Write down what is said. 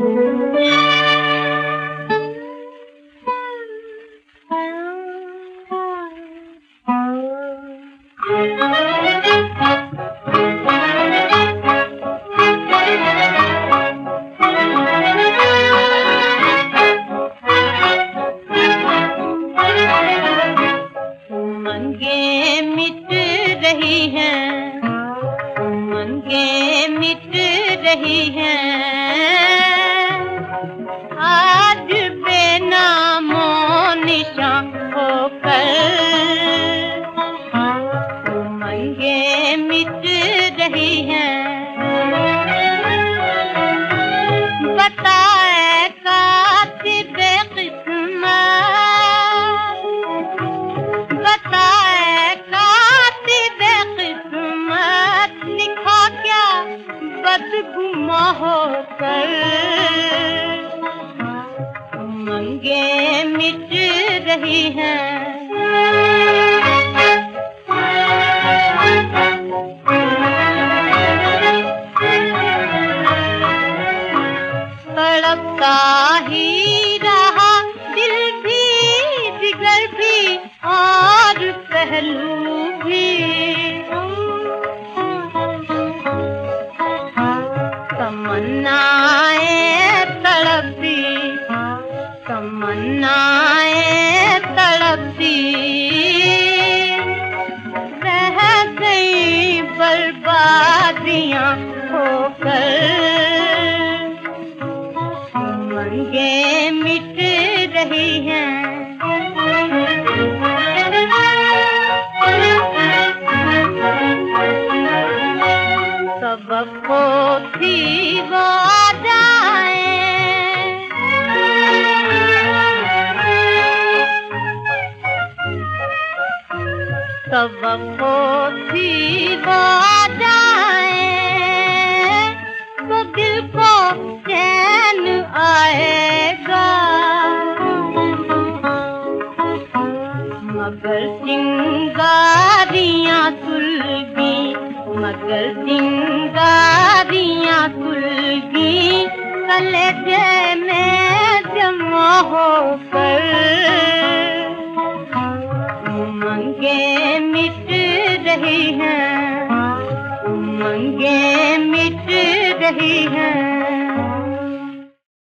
उमंगे मिट रही हैं, उमंगे मिट रही हैं, आज बेनामो निशान होकर। उमंगे मिट रही हैं, बताए कातिबे किस्मत, बताए कातिबे किस्मत, लिखा क्या बदगुमा होकर। उमंगे मिट रही हैं, तड़पता ही रहा दिल भी, जिगर भी और पहलू भी। तमन्नाएं तड़पती, तमन्नाएं तड़पती, रह गई बर्बादियां होकर। उमंगे मिट रही हैं, सबक को थी वो आ जाए, सबक को थी वो आ जाए, तो दिल को चैन आएगा। मगर चिंगारियां सुलगी, मगर चिंगारियां सुलगी, कलेजे में जमा होकर। उमंगे मिट रही हैं, उमंगे मिट रही हैं।